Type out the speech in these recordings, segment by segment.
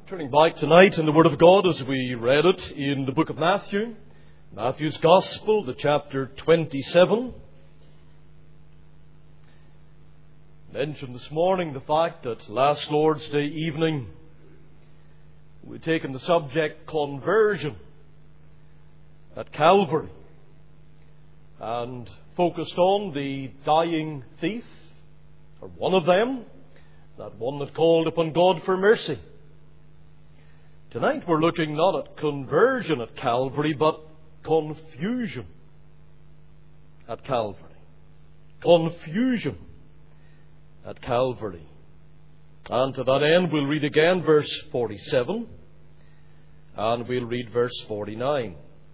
Turning back tonight in the Word of God as we read it in the book of Matthew, Matthew's Gospel, the chapter 27. Mentioned this morning the fact that last Lord's Day evening we'd taken the subject conversion at Calvary and focused on the dying thief, or one of them, that one that called upon God for mercy. Tonight we're looking not at conversion at Calvary, but confusion at Calvary. Confusion at Calvary. And to that end we'll read again verse 47 and we'll read verse 49.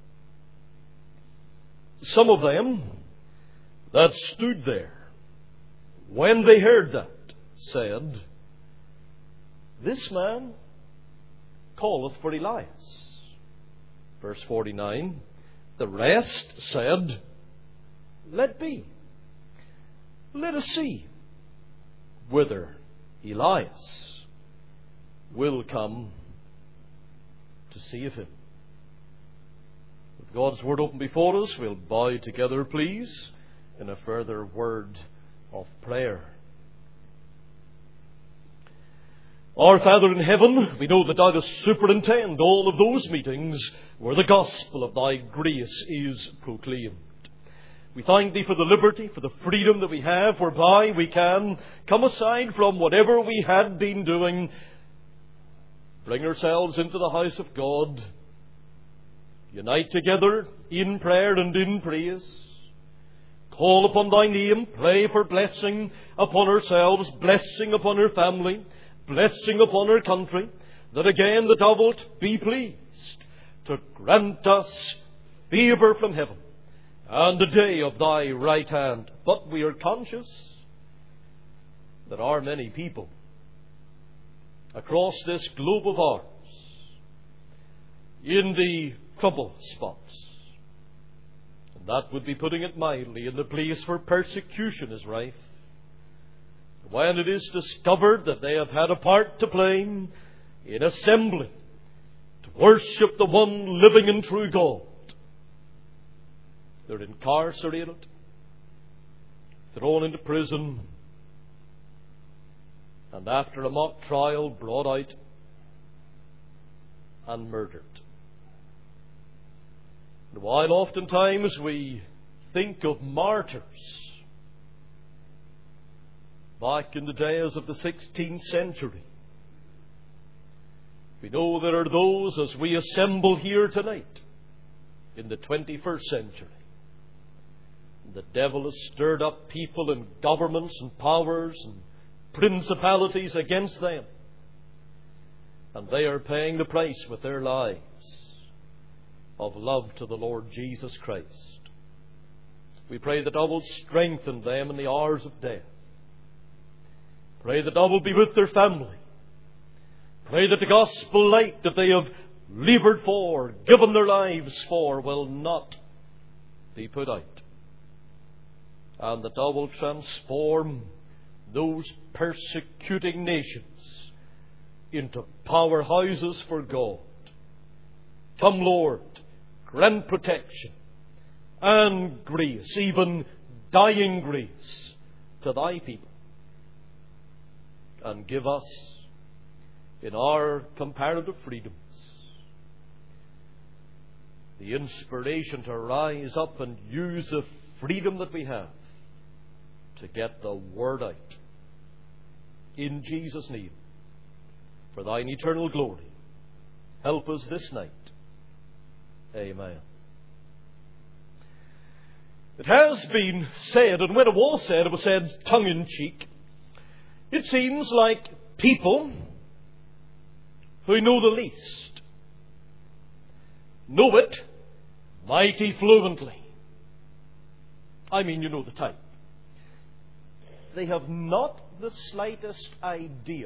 Some of them that stood there, when they heard that, said, "This man calleth for Elias." Verse 49, the rest said, "Let be. Let us see whether Elias will come to see of him." With God's Word open before us, we'll bow together, please, in a further word of prayer. Our Father in heaven, we know that Thou dost superintend all of those meetings where the gospel of Thy grace is proclaimed. We thank Thee for the liberty, for the freedom that we have, whereby we can come aside from whatever we had been doing, bring ourselves into the house of God, unite together in prayer and in praise, call upon Thy name, pray for blessing upon ourselves, blessing upon our family, blessing upon our country, that again that Thou wilt be pleased to grant us favour from heaven and the day of Thy right hand. But we are conscious that our many people across this globe of ours, in the trouble spots, and that would be putting it mildly, in the place where persecution is rife, when it is discovered that they have had a part to play in assembling to worship the one living and true God, they're incarcerated, thrown into prison, and after a mock trial brought out and murdered. And while oftentimes we think of martyrs back in the days of the 16th century, we know there are those, as we assemble here tonight in the 21st century, the devil has stirred up people and governments and powers and principalities against them, and they are paying the price with their lives of love to the Lord Jesus Christ. We pray that Thou wilt strengthen them in the hours of death. Pray that Thou wilt be with their family. Pray that the gospel light that they have laboured for, given their lives for, will not be put out. And that Thou wilt transform those persecuting nations into powerhouses for God. Come, Lord, grant protection and grace, even dying grace, to Thy people. And give us, in our comparative freedoms, the inspiration to rise up and use the freedom that we have to get the Word out. In Jesus' name, for Thine eternal glory, help us this night. Amen. It has been said, and when it was said tongue-in-cheek, it seems like people who know the least know it mighty fluently. I mean, you know the type. They have not the slightest idea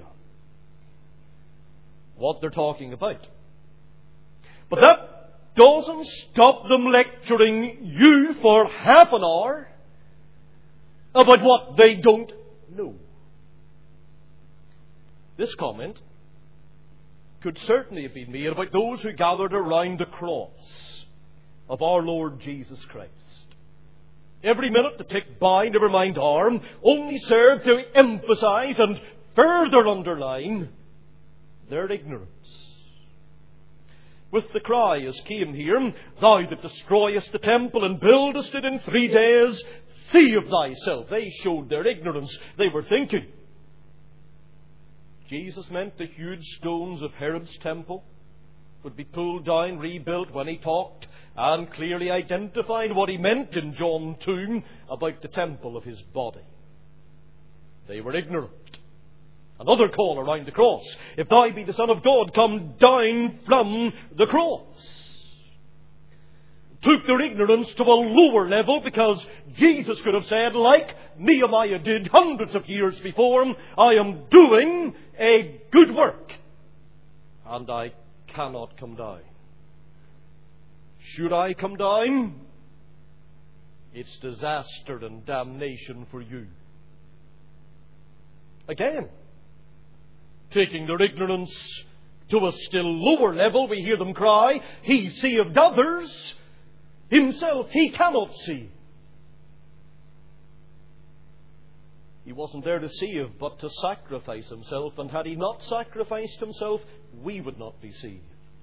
what they're talking about. But that doesn't stop them lecturing you for half an hour about what they don't know. This comment could certainly have been made about those who gathered around the cross of our Lord Jesus Christ. Every minute the tick by, never mind arm, only served to emphasize and further underline their ignorance. With the cry as came here, "Thou that destroyest the temple and buildest it in 3 days, see of thyself." They showed their ignorance. They were thinking Jesus meant the huge stones of Herod's temple would be pulled down, rebuilt when he talked, and clearly identified what he meant in John 2 about the temple of his body. They were ignorant. Another call around the cross: "If thou be the Son of God, come down from the cross." Took their ignorance to a lower level, because Jesus could have said, like Nehemiah did hundreds of years before, "I am doing a good work, and I cannot come down." Should I come down, it's disaster and damnation for you. Again, taking their ignorance to a still lower level, we hear them cry, "He saved others, himself he cannot see." He wasn't there to save, but to sacrifice himself. And had he not sacrificed himself, we would not be saved.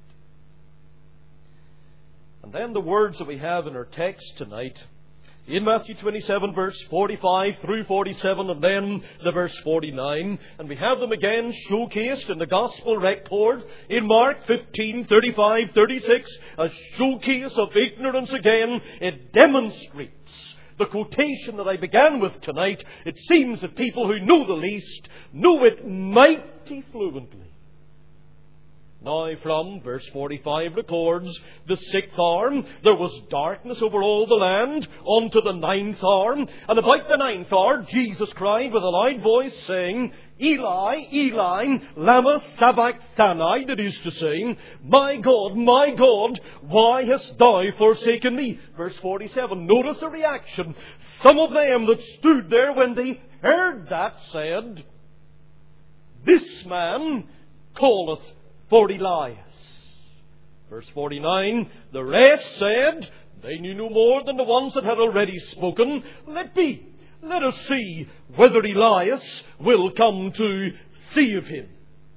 And then the words that we have in our text tonight, in Matthew 27, verse 45 through 47, and then the verse 49. And we have them again showcased in the Gospel record in Mark 15, 35, 36. A showcase of ignorance again. It demonstrates the quotation that I began with tonight. It seems that people who know the least know it mighty fluently. Now from verse 45 records, "The 6th hour, there was darkness over all the land, unto the 9th hour. And about the 9th hour, Jesus cried with a loud voice, saying, Eli, Eli, lama sabachthani," that is to say, my God, why hast thou forsaken me?" Verse 47, notice the reaction. Some of them that stood there when they heard that said, "This man calleth for Elias." Verse 49, the rest said, they knew no more than the ones that had already spoken, "Let be. Let us see whether Elias will come to save him."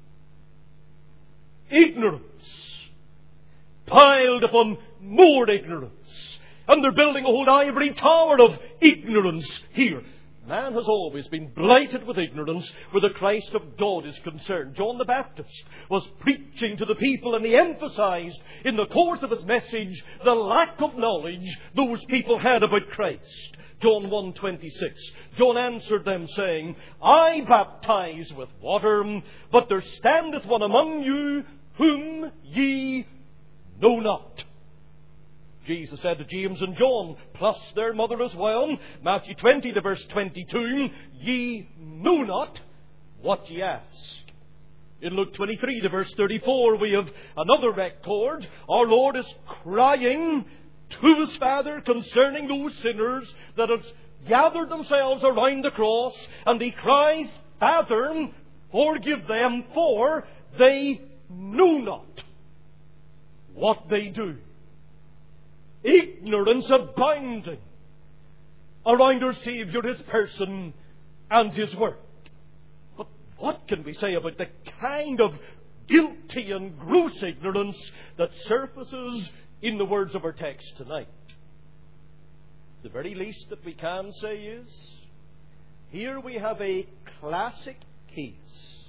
Ignorance piled upon more ignorance. And they're building a whole ivory tower of ignorance here. Man has always been blighted with ignorance where the Christ of God is concerned. John the Baptist was preaching to the people, and he emphasized in the course of his message the lack of knowledge those people had about Christ. John 1:26. John answered them, saying, "I baptize with water, but there standeth one among you whom ye know not." Jesus said to James and John, plus their mother as well, Matthew 20, the verse 22, "Ye know not what ye ask." In Luke 23, the verse 34, we have another record. Our Lord is crying to his Father concerning those sinners that have gathered themselves around the cross, and he cries, "Father, forgive them, for they know not what they do." Ignorance abounding around our Saviour, his person, and his work. But what can we say about the kind of guilty and gross ignorance that surfaces in the words of our text tonight? The very least that we can say is, here we have a classic case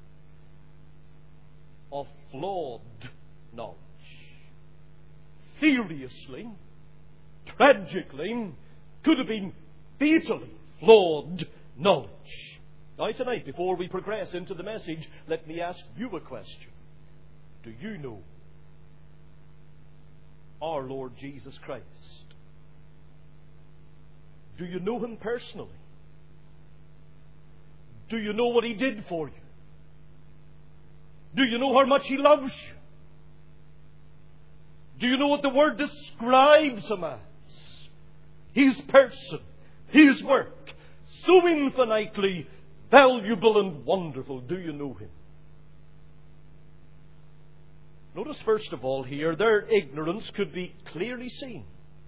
of flawed knowledge. Seriously, tragically, could have been fatally flawed knowledge. Now tonight, before we progress into the message, let me ask you a question. Do you know our Lord Jesus Christ? Do you know him personally? Do you know what he did for you? Do you know how much he loves you? Do you know what the Word describes him as? His person, his work, so infinitely valuable and wonderful. Do you know him? Notice first of all here, their ignorance could be clearly seen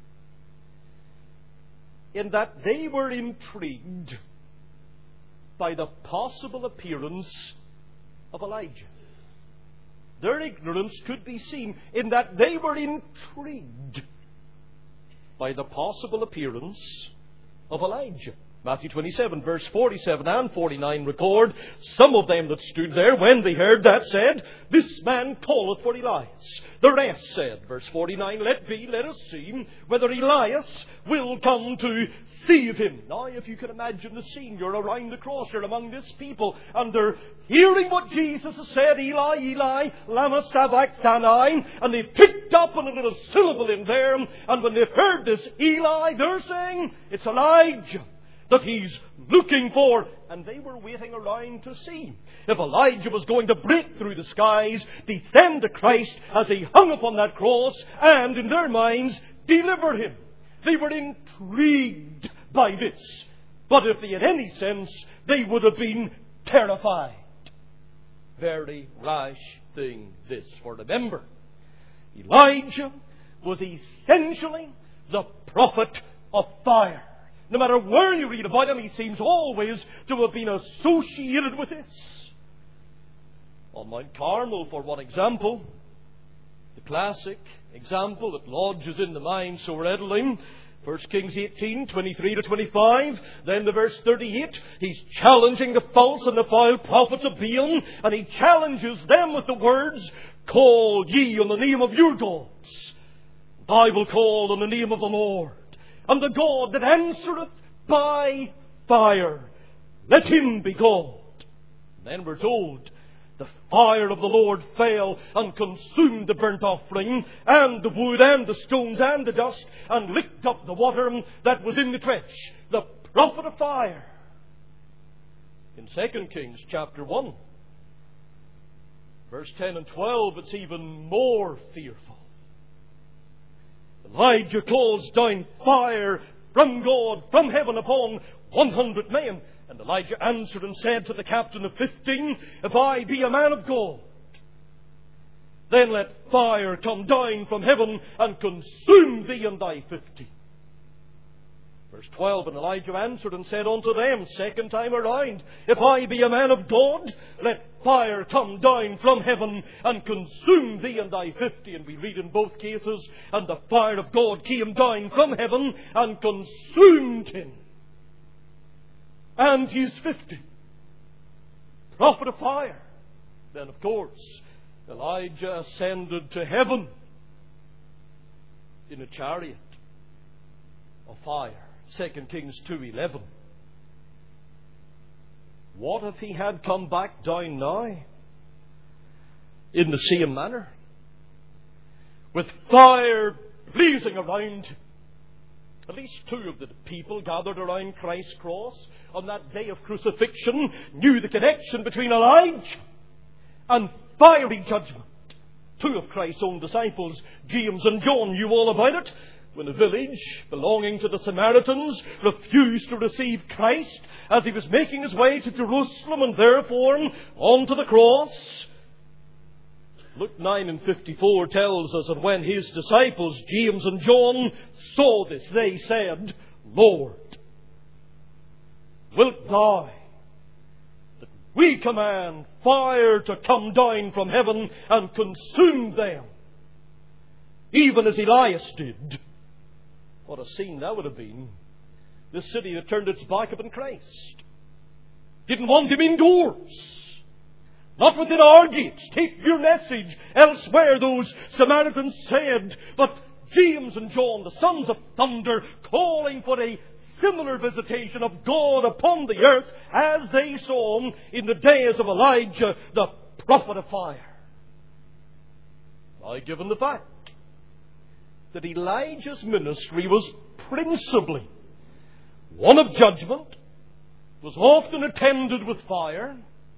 in that they were intrigued by the possible appearance of Elijah. Their ignorance could be seen in that they were intrigued by the possible appearance of Elijah. Matthew 27, verse 47 and 49 record, some of them that stood there, when they heard that, said, This man calleth for Elias. The rest said, verse 49, let us see whether Elias will come to save him. Now, if you can imagine the scene, you're around the cross, you're among this people, and they're hearing what Jesus has said, Eli, Eli, lama sabachthani, and they've picked up on a little syllable in there, and when they've heard this Eli, they're saying, it's Elijah that he's looking for. And they were waiting around to see if Elijah was going to break through the skies, descend to Christ as he hung upon that cross, and in their minds, deliver him. They were intrigued by this. But if they had any sense, they would have been terrified. Very rash thing this. For remember, Elijah was essentially the prophet of fire. No matter where you read about him, he seems always to have been associated with this. On Mount Carmel, for one example, the classic example that lodges in the mind so readily, 1 Kings 18, 23 to 25, then the verse 38, he's challenging the false and the foul prophets of Baal, and he challenges them with the words, Call ye on the name of your gods, I will call on the name of the Lord. And the God that answereth by fire, let him be God. And then we're told, the fire of the Lord fell and consumed the burnt offering, and the wood, and the stones, and the dust, and licked up the water that was in the trench. The prophet of fire. In 2 Kings chapter 1, verse 10 and 12, it's even more fearful. Elijah calls down fire from God, from heaven upon 100 men. And Elijah answered and said to the captain of 15, If I be a man of God, then let fire come down from heaven and consume thee and thy 50. Verse 12, And Elijah answered and said unto them, second time around, If I be a man of God, let fire come down from heaven and consume thee and thy 50. And we read in both cases, And the fire of God came down from heaven and consumed him and his 50. Prophet of fire. Then, of course, Elijah ascended to heaven in a chariot of fire. 2 Kings 2:11. What if he had come back down now in the same manner, with fire blazing around him? At least two of the people gathered around Christ's cross on that day of crucifixion knew the connection between Elijah and fiery judgment. Two of Christ's own disciples, James and John, knew all about it. When a village belonging to the Samaritans refused to receive Christ as he was making his way to Jerusalem and therefore onto the cross, Luke 9:54 tells us that when his disciples, James and John, saw this, they said, Lord, wilt thou that we command fire to come down from heaven and consume them, even as Elias did? What a scene that would have been. This city that turned its back upon Christ didn't want him indoors. Not within our gates. Take your message elsewhere, those Samaritans said. But James and John, the sons of thunder, calling for a similar visitation of God upon the earth as they saw in the days of Elijah, the prophet of fire. Now, given the fact that Elijah's ministry was principally one of judgment, was often attended with fire,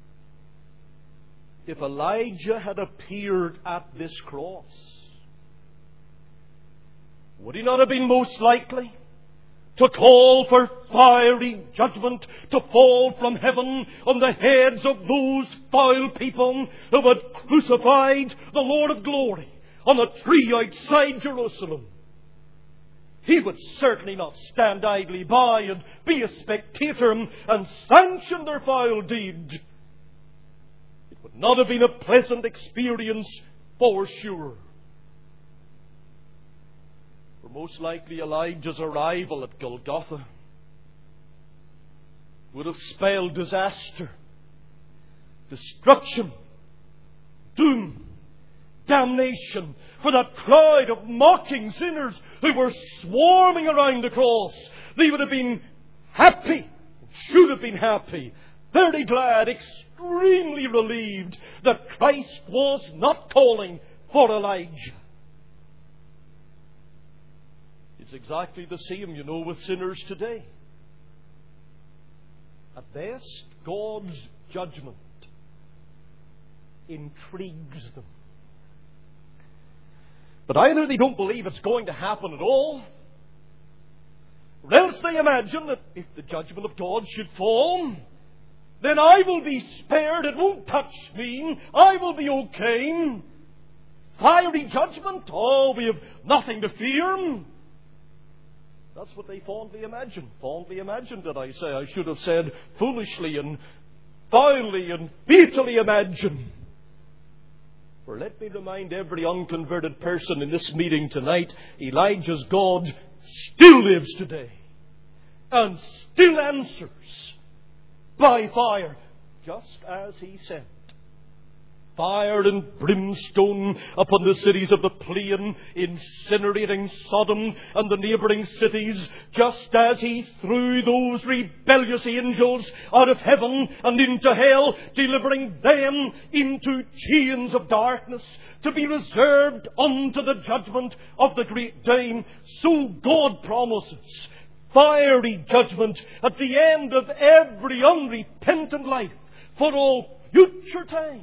if Elijah had appeared at this cross, would he not have been most likely to call for fiery judgment to fall from heaven on the heads of those foul people who had crucified the Lord of glory on a tree outside Jerusalem. He would certainly not stand idly by and be a spectator and sanction their foul deed. It would not have been a pleasant experience for sure. For most likely Elijah's arrival at Golgotha would have spelled disaster, destruction, doom, damnation for that crowd of mocking sinners who were swarming around the cross. They would have been happy, should have been happy, very glad, extremely relieved that Christ was not calling for Elijah. It's exactly the same, with sinners today. At best, God's judgment intrigues them. But either they don't believe it's going to happen at all, or else they imagine that if the judgment of God should fall, then I will be spared, it won't touch me, I will be okay. Fiery judgment, we have nothing to fear. That's what they fondly imagine. Fondly imagined, did I say? I should have said foolishly and foully and fatally imagine. For let me remind every unconverted person in this meeting tonight, Elijah's God still lives today and still answers by fire, just as He sent fire and brimstone upon the cities of the plain, incinerating Sodom and the neighbouring cities, just as He threw those rebellious angels out of heaven and into hell, delivering them into chains of darkness to be reserved unto the judgment of the great day. So God promises fiery judgment at the end of every unrepentant life for all future time.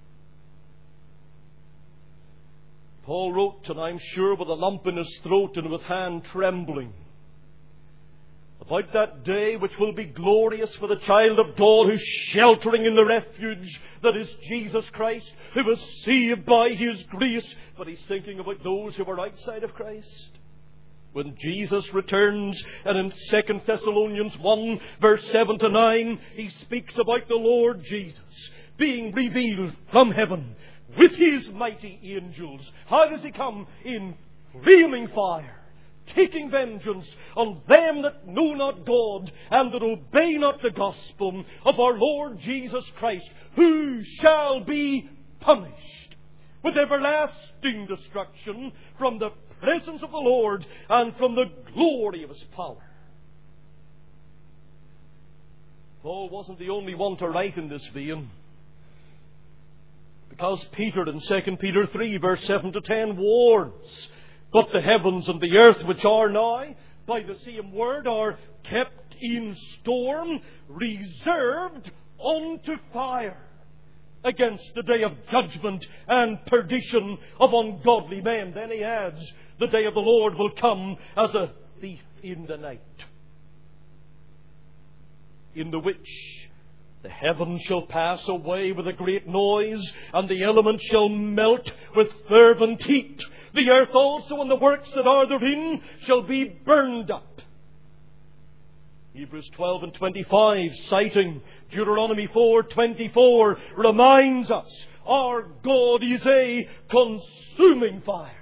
Paul wrote, and I'm sure with a lump in his throat and with hand trembling, about that day which will be glorious for the child of God who's sheltering in the refuge that is Jesus Christ, who was saved by His grace. But he's thinking about those who are outside of Christ. When Jesus returns, and in 2 Thessalonians 1, verse 7 to 9, he speaks about the Lord Jesus being revealed from heaven with His mighty angels. How does He come? In flaming fire, taking vengeance on them that know not God and that obey not the gospel of our Lord Jesus Christ, who shall be punished with everlasting destruction from the presence of the Lord and from the glory of His power. Paul wasn't the only one to write in this vein, because Peter in 2 Peter 3 verse 7 to 10 warns, but the heavens and the earth which are now by the same word are kept in storm, reserved unto fire against the day of judgment and perdition of ungodly men. Then he adds, the day of the Lord will come as a thief in the night, in the which the heavens shall pass away with a great noise, and the elements shall melt with fervent heat. The earth also and the works that are therein shall be burned up. Hebrews 12 and 25, citing Deuteronomy 4:24, reminds us our God is a consuming fire.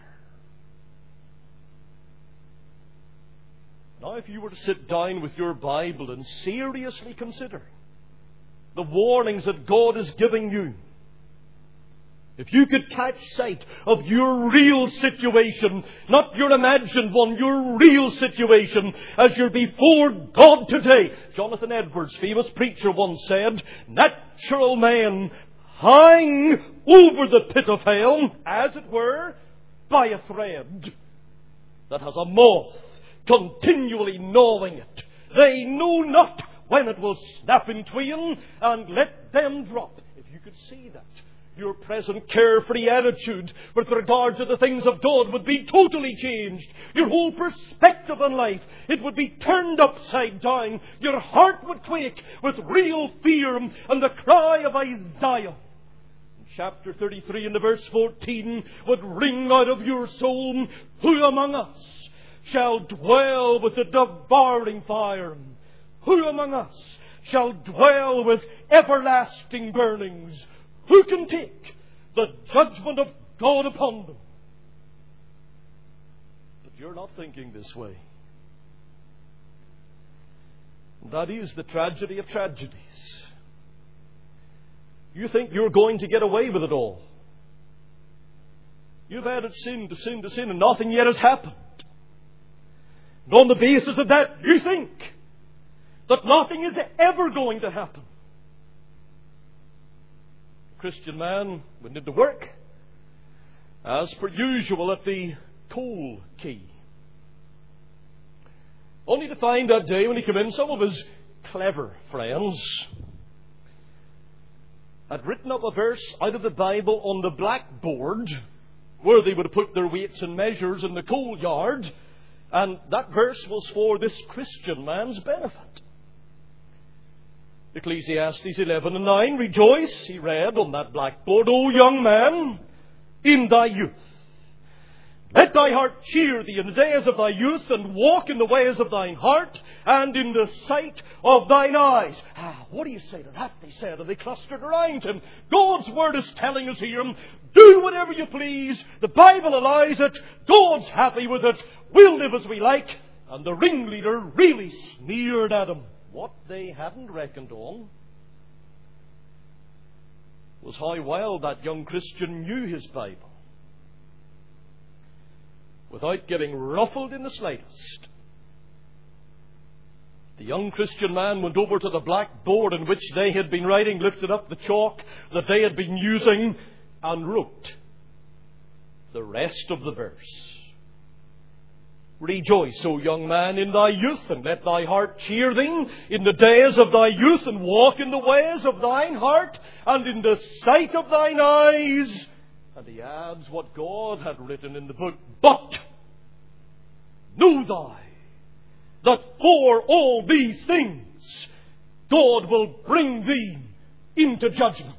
Now, if you were to sit down with your Bible and seriously consider the warnings that God is giving you, if you could catch sight of your real situation, not your imagined one, your real situation as you're before God today. Jonathan Edwards, famous preacher, once said, natural man hang over the pit of hell, as it were, by a thread that has a moth continually gnawing it. They know not when it will snap in twain and let them drop. If you could see that, Your present carefree attitude with regard to the things of God would be totally changed. Your whole perspective on life, it would be turned upside down. Your heart would quake with real fear and the cry of Isaiah. Chapter 33 and the verse 14 would ring out of your soul, who among us shall dwell with the devouring fire? Who among us shall dwell with everlasting burnings? Who can take the judgment of God upon them? But you're not thinking this way. That is the tragedy of tragedies. You think you're going to get away with it all. You've added sin to sin to sin and nothing yet has happened. And on the basis of that, you think that nothing is ever going to happen. The Christian man went into work, as per usual, at the coal quay. Only to find that day when he came in, some of his clever friends had written up a verse out of the Bible on the blackboard where they would have put their weights and measures in the coal yard, and that verse was for this Christian man's benefit. Ecclesiastes 11 and 9, rejoice, he read on that blackboard, O young man, in thy youth. Let thy heart cheer thee in the days of thy youth, and walk in the ways of thine heart, and in the sight of thine eyes. What do you say to that? They said, and they clustered around him. God's word is telling us here, do whatever you please. The Bible allows it. God's happy with it. We'll live as we like. And the ringleader really sneered at him. What they hadn't reckoned on was how well that young Christian knew his Bible, without getting ruffled in the slightest. The young Christian man went over to the blackboard in which they had been writing, lifted up the chalk that they had been using, and wrote the rest of the verse. Rejoice, O young man, in thy youth, and let thy heart cheer thee in the days of thy youth, and walk in the ways of thine heart, and in the sight of thine eyes. And he adds what God had written in the book. But know thou that for all these things God will bring thee into judgment.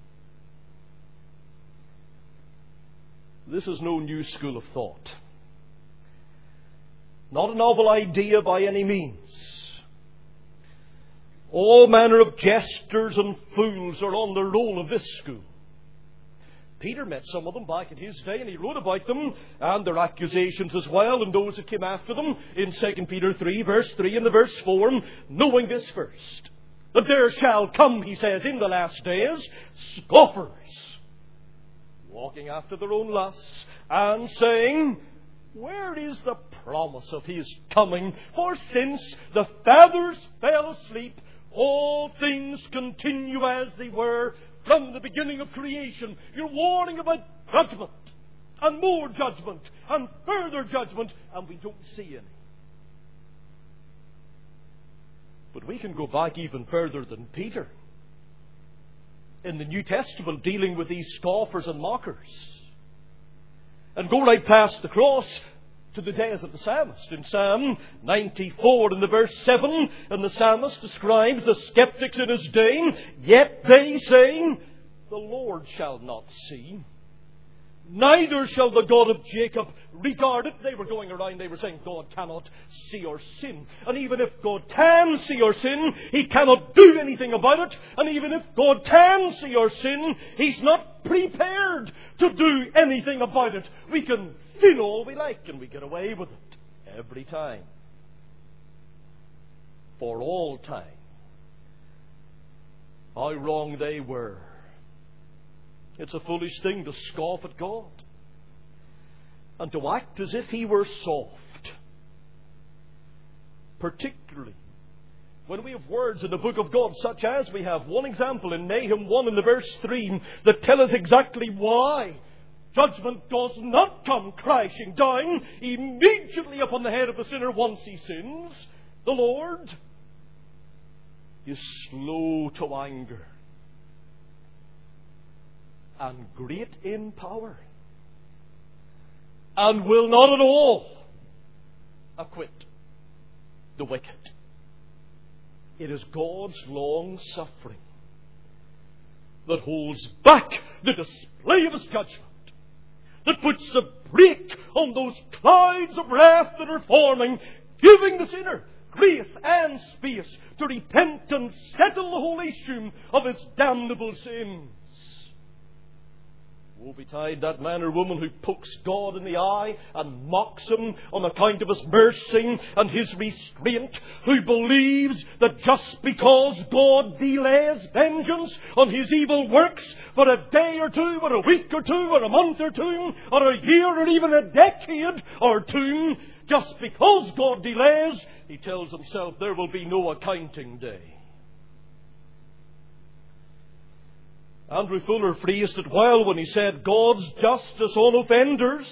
This is no new school of thought. Not a novel idea by any means. All manner of jesters and fools are on the roll of this school. Peter met some of them back in his day, and he wrote about them and their accusations as well, and those that came after them in 2 Peter 3, verse 3 and the verse 4, knowing this first, that there shall come, he says, in the last days, scoffers, walking after their own lusts, and saying, where is the promise of his coming? For since the fathers fell asleep, all things continue as they were from the beginning of creation. You're warning about judgment, and more judgment, and further judgment, and we don't see any. But we can go back even further than Peter in the New Testament, dealing with these scoffers and mockers, and go right past the cross to the days of the psalmist. In Psalm 94 and the verse 7, and the psalmist describes the skeptics in his day. Yet they say, the Lord shall not see, neither shall the God of Jacob regard it. They were going around, they were saying God cannot see our sin. And even if God can see our sin, He cannot do anything about it. And even if God can see our sin, He's not prepared to do anything about it. We can sin all we like and we get away with it every time. For all time. How wrong they were. It's a foolish thing to scoff at God and to act as if He were soft. Particularly when we have words in the book of God, such as we have one example in Nahum 1 in the verse 3, that tell us exactly why judgment does not come crashing down immediately upon the head of the sinner once he sins. The Lord is slow to anger and great in power, and will not at all acquit the wicked. It is God's long suffering that holds back the display of His judgment, that puts a brake on those clouds of wrath that are forming, giving the sinner grace and space to repent and settle the whole issue of his damnable sins. Woe betide that man or woman who pokes God in the eye and mocks Him on account of His mercy and His restraint, who believes that just because God delays vengeance on His evil works for a day or two, or a week or two, or a month or two, or a year or even a decade or two, just because God delays, he tells himself there will be no accounting day. Andrew Fuller phrased it well when he said, God's justice on offenders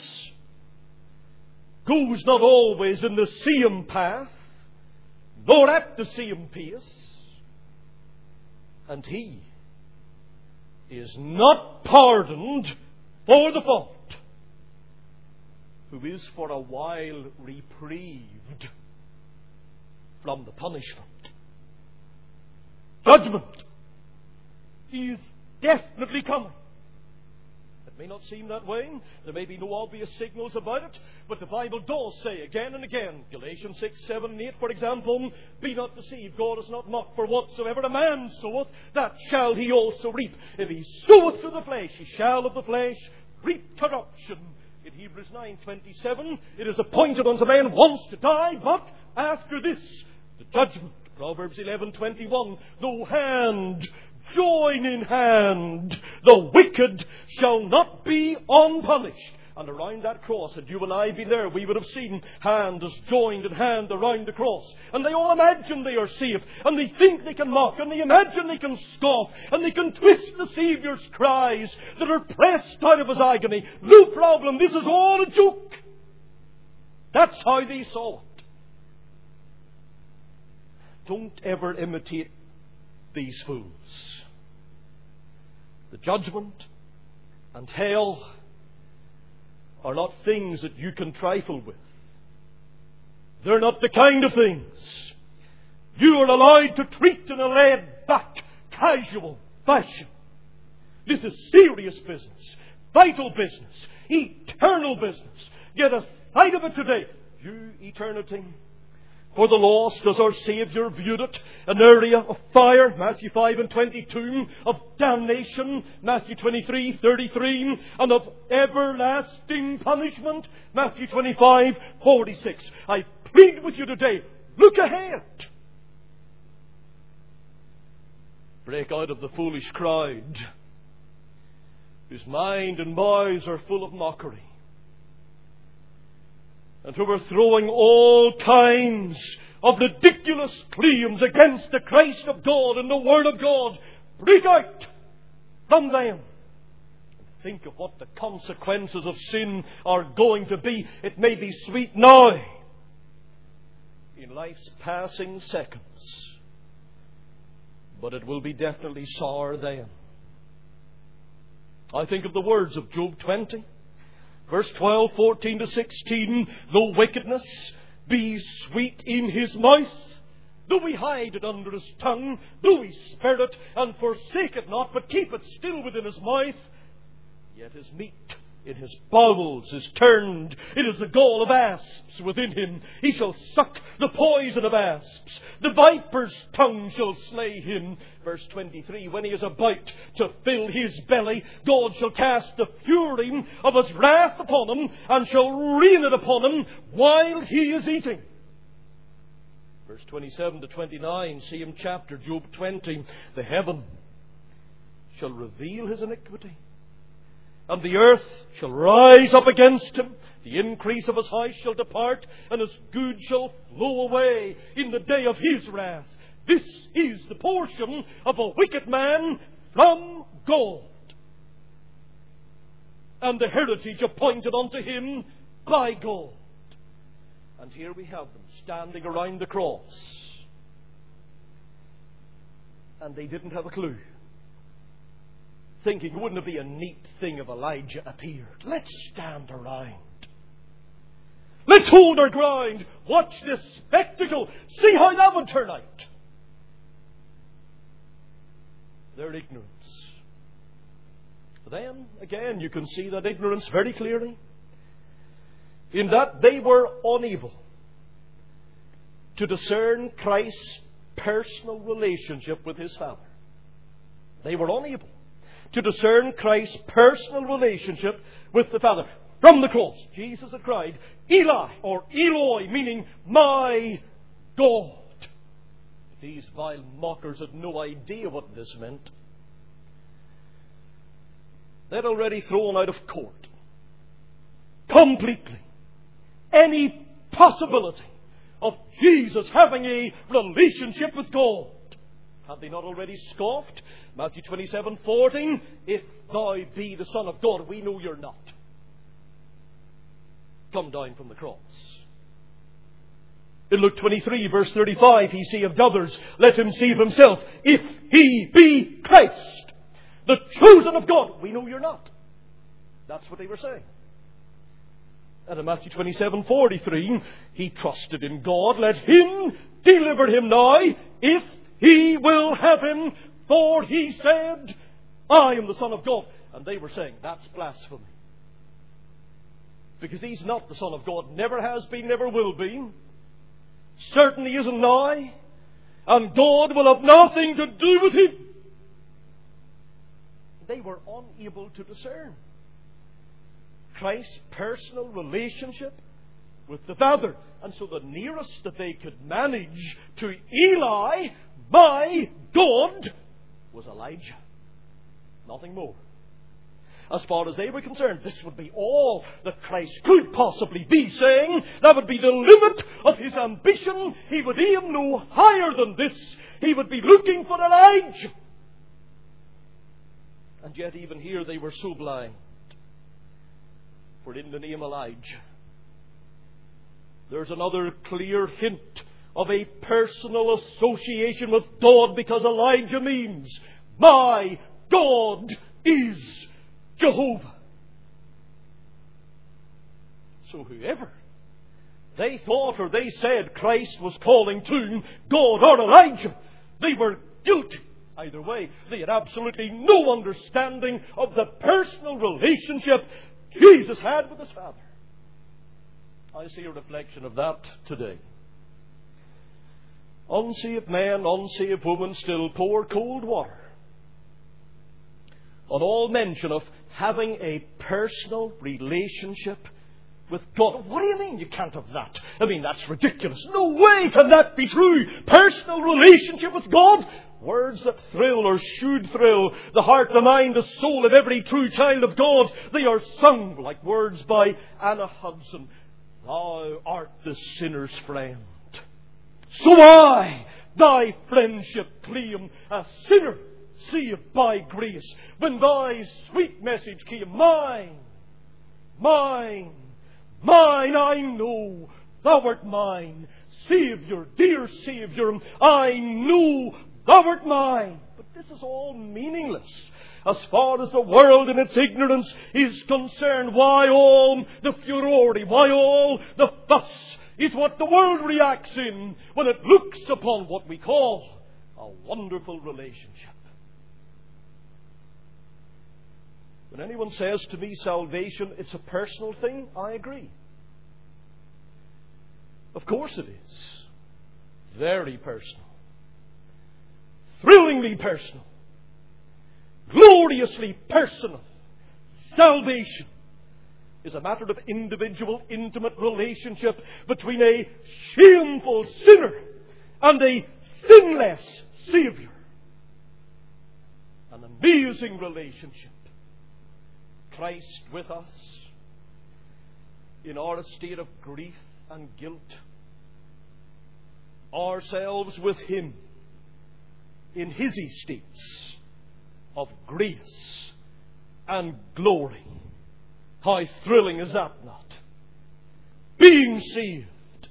goes not always in the same path, nor at the same pace, and He is not pardoned for the fault, who is for a while reprieved from the punishment. Judgment is definitely coming. It may not seem that way. There may be no obvious signals about it. But the Bible does say again and again, Galatians 6, 7 and 8, for example, be not deceived, God is not mocked, for whatsoever a man soweth, that shall he also reap. If he soweth to the flesh, he shall of the flesh reap corruption. In Hebrews 9:27, it is appointed unto man once to die, but after this, the judgment. Proverbs 11:21, though hand join in hand, the wicked shall not be unpunished. And around that cross, had you and I been there, we would have seen hand as joined in hand around the cross. And they all imagine they are safe, and they think they can mock, and they imagine they can scoff, and they can twist the Saviour's cries that are pressed out of His agony. No problem, this is all a joke. That's how they saw it. Don't ever imitate these fools. The judgment and hell are not things that you can trifle with. They're not the kind of things you are allowed to treat in a laid-back, casual fashion. This is serious business, vital business, eternal business. Get a sight of it today. You, eternity. For the lost, as our Saviour viewed it, an area of fire, Matthew 5:22, of damnation, Matthew 23:33, and of everlasting punishment, Matthew 25:46. I plead with you today, look ahead. Break out of the foolish crowd, whose mind and mouths are full of mockery, and who are throwing all kinds of ridiculous claims against the Christ of God and the Word of God. Break out from them. Think of what the consequences of sin are going to be. It may be sweet now, in life's passing seconds, but it will be definitely sour then. I think of the words of Job 20. Verse 12, 14 to 16, though wickedness be sweet in his mouth, though he hide it under his tongue, though he spare it and forsake it not, but keep it still within his mouth, yet his meat in his bowels is turned. It is the gall of asps within him. He shall suck the poison of asps. The viper's tongue shall slay him. Verse 23, when he is about to fill his belly, God shall cast the fury of His wrath upon him, and shall rain it upon him while he is eating. Verse 27 to 29, same chapter, Job 20, the heaven shall reveal his iniquity, and the earth shall rise up against him. The increase of his house shall depart, and his good shall flow away in the day of his wrath. This is the portion of a wicked man from God, and the heritage appointed unto him by God. And here we have them standing around the cross, and they didn't have a clue. thinking, wouldn't it be a neat thing if Elijah appeared? Let's stand around. Let's hold our ground. Watch this spectacle. See how that would turn out. Their ignorance. Then, again, you can see that ignorance very clearly. In that they were unable to discern Christ's personal relationship with His Father. They were unable to discern Christ's personal relationship with the Father. From the cross, Jesus had cried, Eli, or Eloi, meaning, my God. These vile mockers had no idea what this meant. They'd already thrown out of court completely any possibility of Jesus having a relationship with God. Had they not already scoffed? Matthew 27:14, if thou be the Son of God, we know you're not. Come down from the cross. In Luke 23, verse 35, he saith others, let him save himself, if he be Christ, the chosen of God. We know you're not. That's what they were saying. And in Matthew 27:43, he trusted in God, let him deliver him now, if he will have him, for he said, I am the Son of God. And they were saying, that's blasphemy. Because He's not the Son of God, never has been, never will be. Certainly isn't now. And God will have nothing to do with Him. They were unable to discern Christ's personal relationship with the Father. And so the nearest that they could manage to Eli, my God, was Elijah. Nothing more. As far as they were concerned, this would be all that Christ could possibly be saying. That would be the limit of His ambition. He would aim no higher than this. He would be looking for Elijah. And yet even here they were so blind. For in the name Elijah, there's another clear hint of a personal association with God, because Elijah means, my God is Jehovah. So whoever they thought or they said Christ was calling to, God or Elijah, they were guilty. Either way, they had absolutely no understanding of the personal relationship Jesus had with His Father. I see a reflection of that today. Unsaved man, unsaved woman still pour cold water on all mention of having a personal relationship with God. What do you mean you can't have that? I mean, that's ridiculous. No way can that be true. Personal relationship with God? Words that thrill or should thrill the heart, the mind, the soul of every true child of God. They are sung like words by Anna Hudson. Thou art the sinner's friend. So I, thy friendship claim, a sinner saved by grace. When thy sweet message came, mine, mine, mine, I know thou art mine. Saviour, dear Saviour, I know thou art mine. But this is all meaningless as far as the world in its ignorance is concerned. Why all the furore? Why all the fuss? Is what the world reacts in when it looks upon what we call a wonderful relationship. When anyone says to me salvation, it's a personal thing, I agree. Of course it is. Very personal. Thrillingly personal. Gloriously personal. Salvation is a matter of individual, intimate relationship between a shameful sinner and a sinless Saviour. An amazing relationship. Christ with us in our estate of grief and guilt. Ourselves with Him in His estates of grace and glory. How thrilling is that not? Being saved.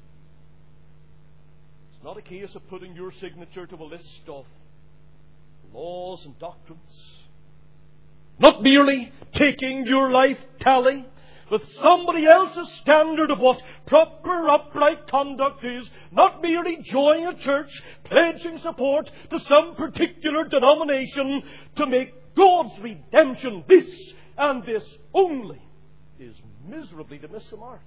It's not a case of putting your signature to a list of laws and doctrines. Not merely taking your life tally with somebody else's standard of what proper, upright conduct is. Not merely joining a church, pledging support to some particular denomination to make God's redemption this and this only is miserably to miss the mark.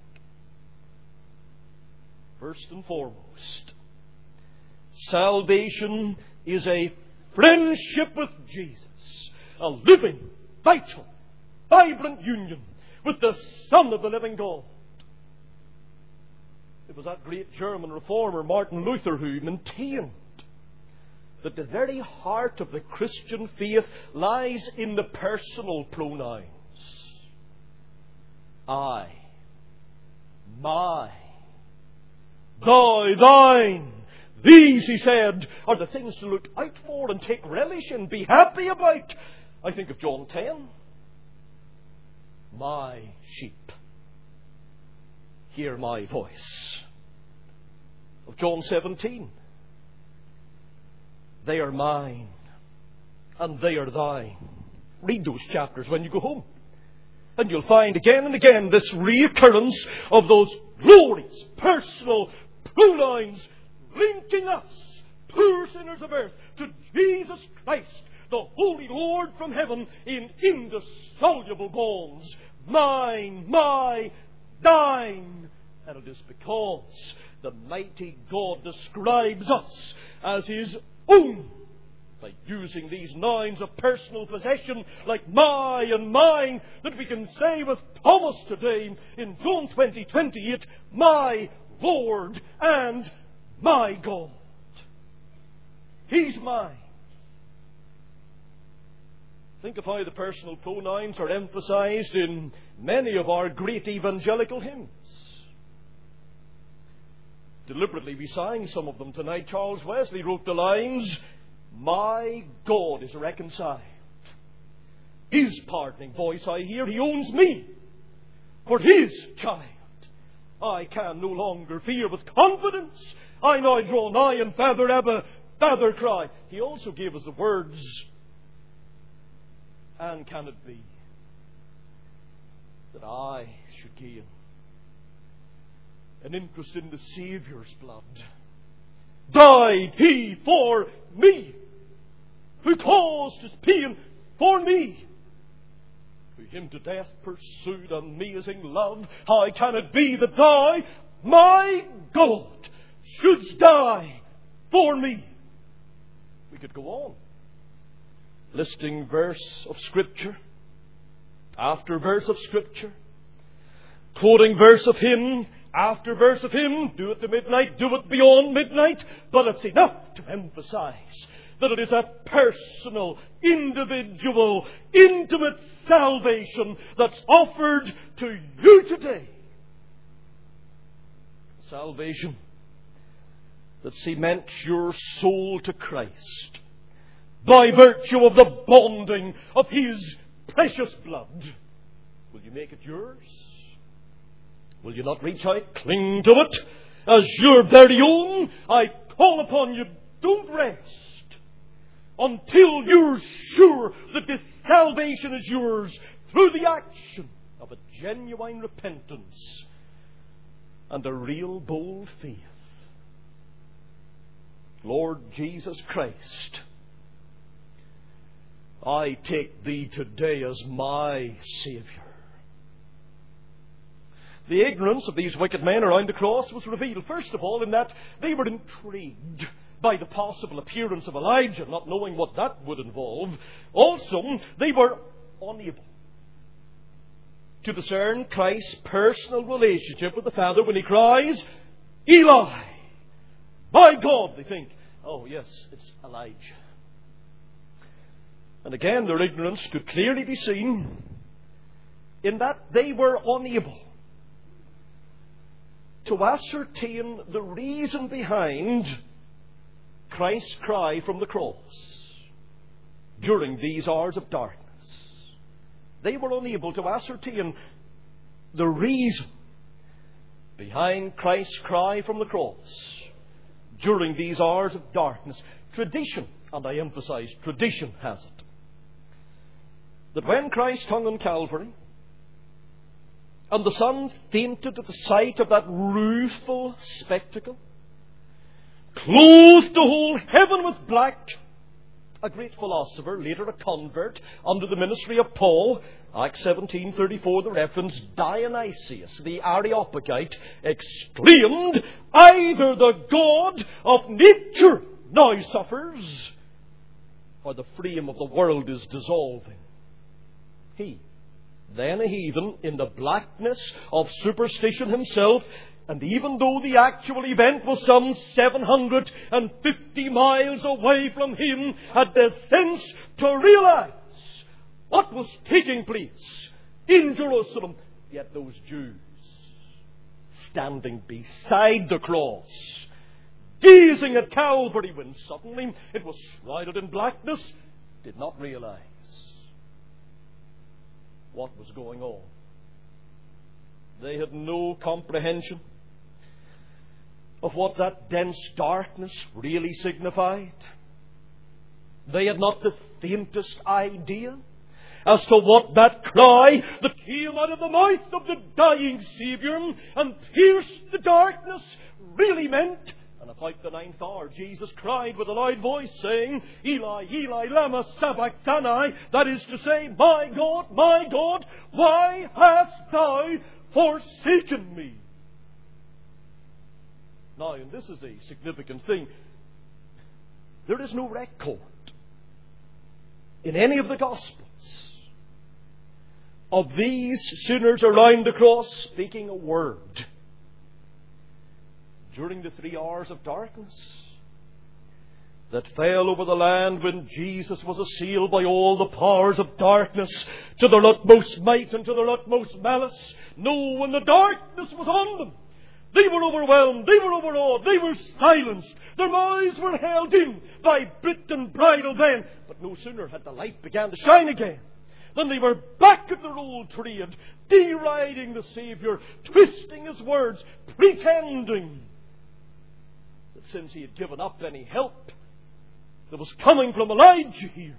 First and foremost, salvation is a friendship with Jesus, a living, vital, vibrant union with the Son of the living God. It was that great German reformer Martin Luther who maintained that the very heart of the Christian faith lies in the personal pronouns. I, my, thy, thine. These, he said, are the things to look out for and take relish in, be happy about. I think of John 10. My sheep hear my voice. Of John 17. They are mine and they are thine. Read those chapters when you go home. And you'll find again and again this reoccurrence of those glorious personal pronouns linking us, poor sinners of earth, to Jesus Christ, the Holy Lord from heaven, in indissoluble bonds. Mine, my, thine. And it is because the mighty God describes us as His own by using these nouns of personal possession like my and mine that we can say with Thomas today in John 20:28, my Lord and my God. He's mine. Think of how the personal pronouns are emphasized in many of our great evangelical hymns. Deliberately we sang some of them tonight. Charles Wesley wrote the lines, my God is reconciled. His pardoning voice I hear, He owns me for His child. I can no longer fear, with confidence I now draw nigh, and Father Abba, Father cry. He also gave us the words, and can it be that I should gain an interest in the Saviour's blood? Died He for me, who caused His pain for me, who Him to death pursued, amazing love. How can it be that Thou, my God, shouldst die for me? We could go on, listing verse of Scripture after verse of Scripture, quoting verse of hymn after verse of hymn. Do it to midnight, do it beyond midnight, but it's enough to emphasize that it is a personal, individual, intimate salvation that's offered to you today. Salvation that cements your soul to Christ by virtue of the bonding of His precious blood. Will you make it yours? Will you not reach out, cling to it as your very own? I call upon you, don't rest until you're sure that this salvation is yours through the action of a genuine repentance and a real bold faith. Lord Jesus Christ, I take Thee today as my Saviour. The ignorance of these wicked men around the cross was revealed, first of all, in that they were intrigued by the possible appearance of Elijah, not knowing what that would involve. Also, they were unable to discern Christ's personal relationship with the Father when He cries, Eli, my God. They think, oh yes, it's Elijah. And again, their ignorance could clearly be seen in that they were unable to ascertain the reason behind Christ's cry from the cross during these hours of darkness. They were unable to ascertain the reason behind Christ's cry from the cross during these hours of darkness. Tradition, and I emphasize tradition, has it that when Christ hung on Calvary, and the sun fainted at the sight of that rueful spectacle, clothed the whole heaven with black, a great philosopher, later a convert, under the ministry of Paul, Acts 17:34, the reference, Dionysius, the Areopagite, exclaimed, either the God of nature now suffers, or the frame of the world is dissolving. He, then a heathen, in the blackness of superstition himself, and even though the actual event was some 750 miles away from him, had the sense to realize what was taking place in Jerusalem. Yet those Jews, standing beside the cross, gazing at Calvary, when suddenly it was shrouded in blackness, did not realize what was going on. They had no comprehension of what that dense darkness really signified. They had not the faintest idea as to what that cry that came out of the mouth of the dying Saviour and pierced the darkness really meant. And about the 9th hour, Jesus cried with a loud voice, saying, Eli, Eli, lama sabachthani, that is to say, my God, why hast thou forsaken me? Now, and this is a significant thing, there is no record in any of the Gospels of these sinners around the cross speaking a word during the 3 hours of darkness that fell over the land when Jesus was assailed by all the powers of darkness to their utmost might and to their utmost malice. No, when the darkness was on them, they were overwhelmed, they were overawed, they were silenced. Their mouths were held in by bit and bridle then. But no sooner had the light began to shine again than they were back at their old trade, deriding the Saviour, twisting His words, pretending that since He had given up any help that was coming from Elijah here,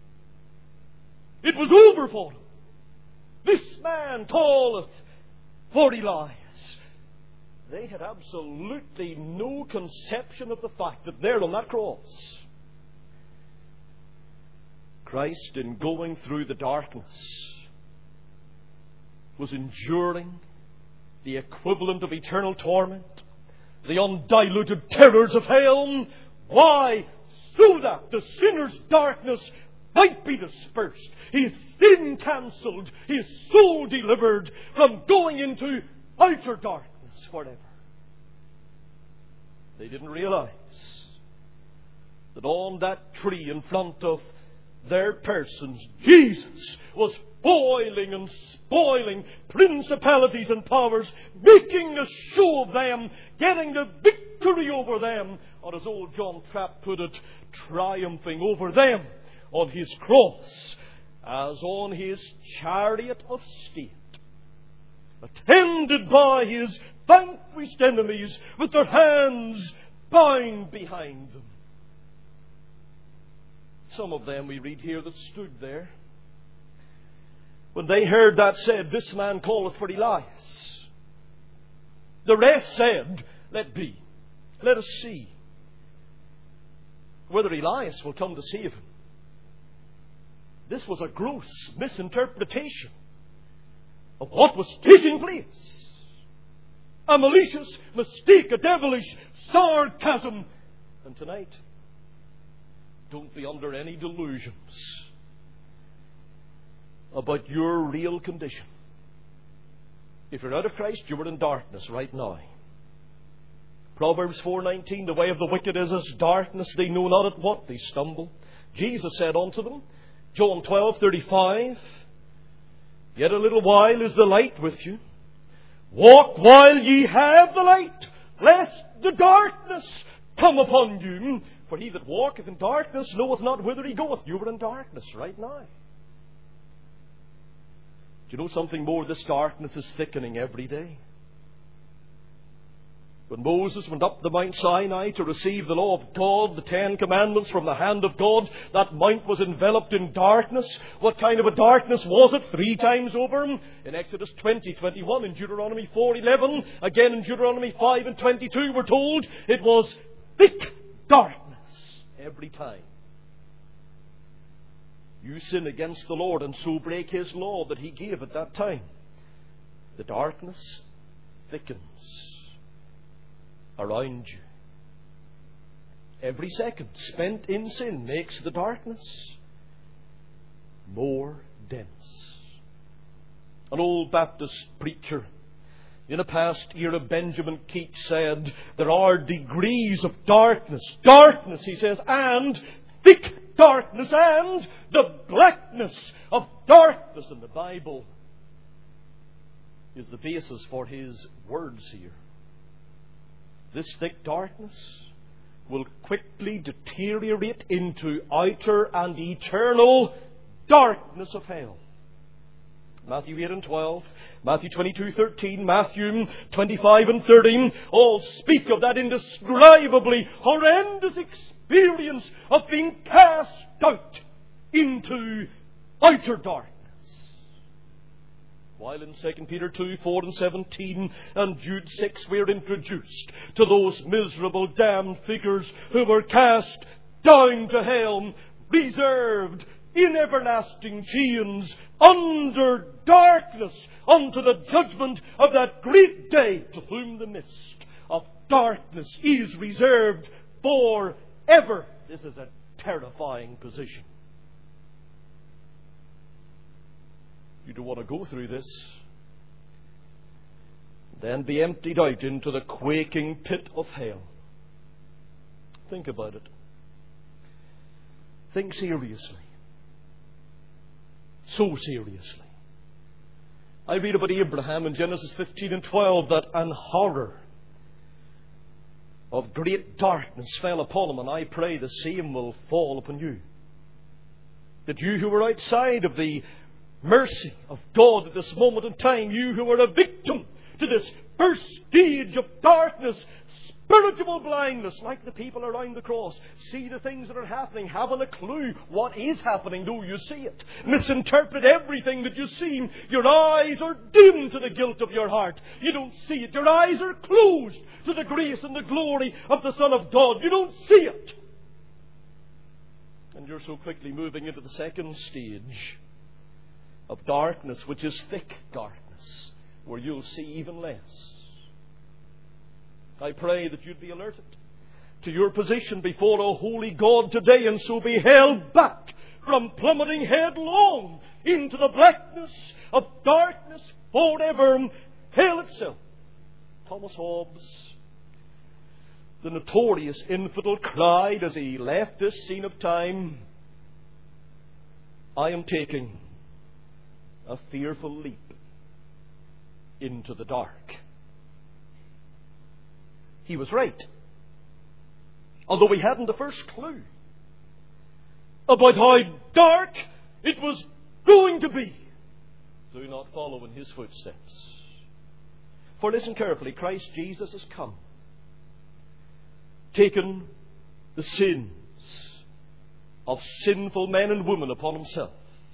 it was over for him. This man calleth for Elias. They had absolutely no conception of the fact that there on that cross, Christ, in going through the darkness, was enduring the equivalent of eternal torment, the undiluted terrors of hell. Why? So that the sinner's darkness might be dispersed, his sin cancelled, his soul delivered from going into outer darkness forever. They didn't realize that on that tree in front of their persons, Jesus was boiling and spoiling principalities and powers, making a show of them, getting the victory over them, or as old John Trapp put it, triumphing over them on His cross as on His chariot of state, attended by His vanquished enemies with their hands bound behind them. Some of them we read here that stood there, when they heard that said, this man calleth for Elias. The rest said, let be. Let us see whether Elias will come to save him. This was a gross misinterpretation of what was taking place. A malicious mistake, a devilish sarcasm. And tonight, don't be under any delusions about your real condition. If you're out of Christ, you are in darkness right now. Proverbs 4:19, the way of the wicked is as darkness, they know not at what they stumble. Jesus said unto them, John 12:35, yet a little while is the light with you. Walk while ye have the light, lest the darkness come upon you. For he that walketh in darkness knoweth not whither he goeth. You are in darkness right now. Do you know something more? This darkness is thickening every day. When Moses went up the Mount Sinai to receive the law of God, the 10 Commandments from the hand of God, that mount was enveloped in darkness. What kind of a darkness was it? 3 times over. In Exodus 20:21, in Deuteronomy 4:11, again in Deuteronomy 5:22, we're told it was thick darkness every time. You sin against the Lord and so break His law that He gave at that time. The darkness thickens around you. Every second spent in sin makes the darkness more dense. An old Baptist preacher in a past era, Benjamin Keach, said, there are degrees of darkness. Darkness, he says, and thick darkness, and the blackness of darkness. And the Bible is the basis for his words here. This thick darkness will quickly deteriorate into outer and eternal darkness of hell. Matthew 8:12, Matthew 22:13, Matthew 25:13 all speak of that indescribably horrendous experience of being cast out into outer darkness. While in 2 Peter 2:4-17 and Jude 6 we're introduced to those miserable damned figures who were cast down to hell, reserved in everlasting chains under darkness unto the judgment of that great day, to whom the mist of darkness is reserved forever. This is a terrifying position. You don't want to go through this, then be emptied out into the quaking pit of hell. Think about it. Think seriously. So seriously. I read about Abraham in Genesis 15:12 that an horror of great darkness fell upon him, and I pray the same will fall upon you. That you who are outside of the mercy of God at this moment in time, you who are a victim to this first stage of darkness, spiritual blindness, like the people around the cross, see the things that are happening, haven't a clue what is happening, though you see it. Misinterpret everything that you see. Your eyes are dim to the guilt of your heart. You don't see it. Your eyes are closed to the grace and the glory of the Son of God. You don't see it. And you're so quickly moving into the second stage of darkness, which is thick darkness, where you'll see even less. I pray that you'd be alerted to your position before a holy God today, and so be held back from plummeting headlong into the blackness of darkness forever, hell itself. Thomas Hobbes, the notorious infidel, cried as he left this scene of time, I am taking a fearful leap into the dark. He was right, although he hadn't the first clue about how dark it was going to be. Do not follow in his footsteps. For listen carefully, Christ Jesus has come, taken the sins of sinful men and women upon himself,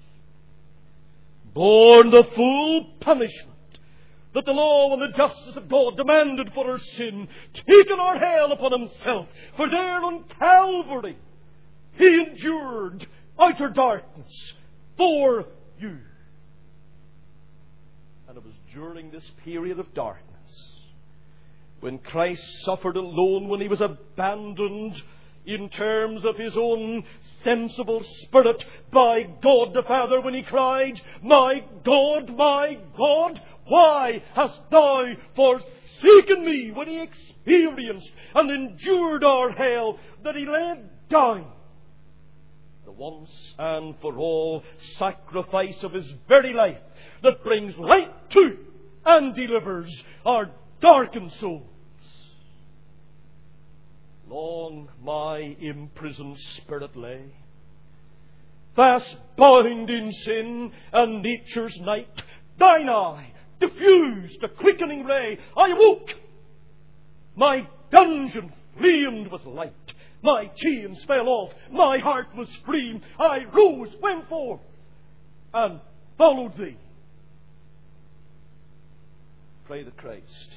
borne the full punishment that the law and the justice of God demanded for our sin, taken our hell upon himself. For there on Calvary he endured outer darkness for you. And it was during this period of darkness, when Christ suffered alone, when he was abandoned in terms of his own sensible spirit by God the Father, when he cried, my God, why hast thou forsaken me? When he experienced and endured our hell, that he laid down the once and for all sacrifice of his very life, that brings light to and delivers our darkened souls. Long my imprisoned spirit lay, fast bound in sin and nature's night. Thine eye diffused a quickening ray. I awoke. My dungeon flamed with light. My chains fell off. My heart was free. I rose, went forth, and followed thee. Pray that Christ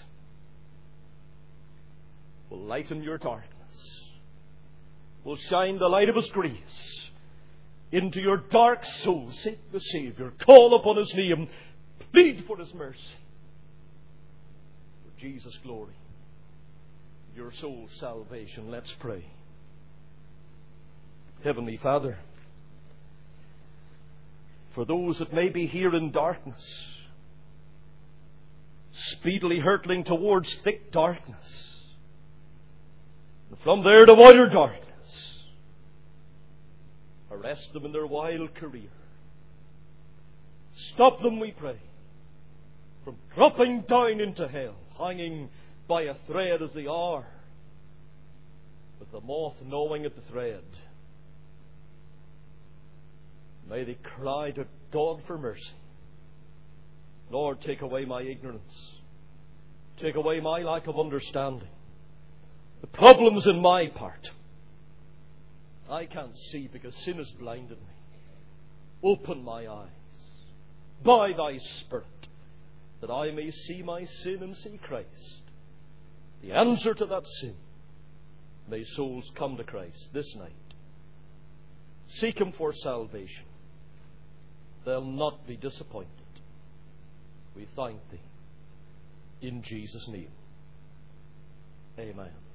will lighten your darkness, will shine the light of His grace into your dark soul. Seek the Saviour. Call upon His name. Plead for His mercy. For Jesus' glory, your soul's salvation. Let's pray. Heavenly Father, for those that may be here in darkness, speedily hurtling towards thick darkness, and from there to wider darkness, arrest them in their wild career. Stop them, we pray, from dropping down into hell, hanging by a thread as they are, with the moth gnawing at the thread. May they cry to God for mercy. Lord, take away my ignorance. Take away my lack of understanding. The problems in my part. I can't see because sin has blinded me. Open my eyes by Thy Spirit, that I may see my sin and see Christ. The answer to that sin. May souls come to Christ this night. Seek Him for salvation. They'll not be disappointed. We thank Thee. In Jesus' name. Amen.